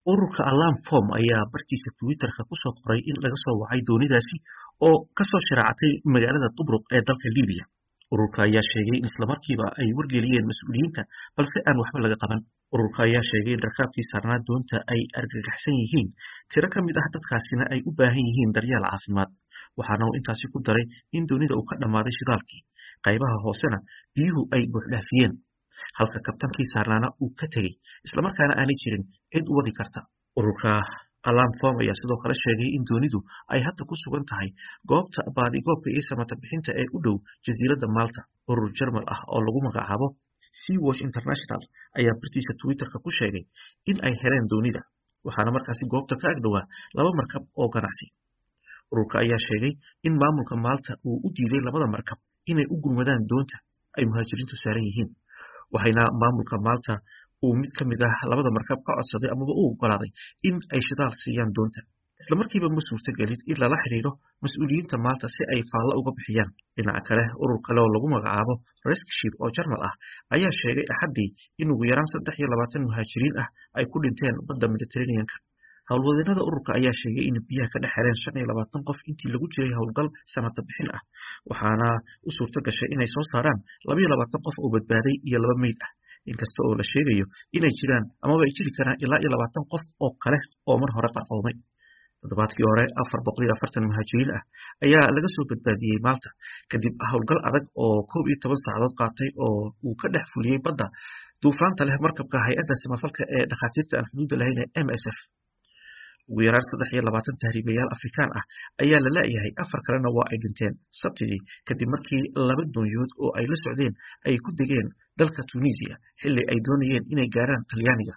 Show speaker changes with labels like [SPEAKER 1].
[SPEAKER 1] Ururka Alarm Forum ayaa bartiisa Twitter-ka ku soo qoray in laga soo wacay doonidaasi oo ka soo sharaacatay magaalada Tobruk ee dalka Liibiya. Ururka ayaa sheegay in isla markiiba ay wargeliyeen mas'uuliyiinta balse aan waxba laga qaban. Ururka ayaa sheegay in rakaabkii saarnaa doonta ay argagaxsan yihiin, tiro ka mid ah dadkaasina ay u baahan yihiin daryeel caafimaad. Waxaana uu intaasi ku daray in doonida uu ka dhammaaday shidaalkii, qaybaha hoosena biyuhu ay buuxdhaafiyeen, halka kabtankii saarnaana uu ka tegey, isla markaana aanay jirin cid u wadi karta. Ururka Alarm Forum ayaa sidoo kale sheegay in doonidu ay hadda ku sugan tahay goobta baadigoobka iyo samata bixinta ee u dhow jasiiradda Malta. Urur Jarmal ah oo lagu magacaabo Sea-Watch International ayaa bartiisa Twitter-ka ku sheegay in ay heleen doonida, waxaana markaasi goobta ka agdhowaa laba markab oo ganacsi. Ururka ayaa sheegay in maamulka Malta uu u diiday labada markab inay u gurmadaan doonta ay muhaajiriintu saaran yihiin, waxayna maamulka Malta uu mid ka mid ah labada markab ka codsaday amaba u oggolaaday in ay shidaal siiyaan doonta. Isla markiiba ma suurtagelin in lala xiriiro mas'uuliyiinta Malta si ay faallo uga bixiyaan. Dhinaca kale, urur kale oo lagu magacaabo Rescue oo Jarmal ah ayaa sheegay Axaddii in ugu yaraan 23 muhaajiriin ah ay ku dhinteen badda Mediterranean-ka. Howlwadeenada ururka ayaa sheegay in biyaha ka dhex heleen 25 qof intii lagu jiray howlgal samata bixin ah, waxaana u suurto gashay inay soo saaraan 22 qof oo badbaaday iyo 2 meyd ah, inkasta oo la sheegayo inay jiraan amaba ay jiri karaan ilaa 20 qof oo kale oo mar hore qarqoomay. Toddobaadkii hore 440 muhaajiriin ah ayaa laga soo badbaadiyey Malta kadib howlgal adag oo 11 saacadood qaatay oo uu ka dhex fuliyey badda duufaanta leh markabka hay'adda samafalka ee dhakhaatiirta aan xuduudda lahayn ee MSF. Ugu yaraan 23 tahriibayaal Afrikaan ah ayaa la la'yahay, 4 kalena waa ay dhinteen Sabtidii kadib markii 2 doonyood oo ay la socdeen ay ku degeen dalka Tunisia xilli ay doonayeen inay gaaraan Talyaaniga.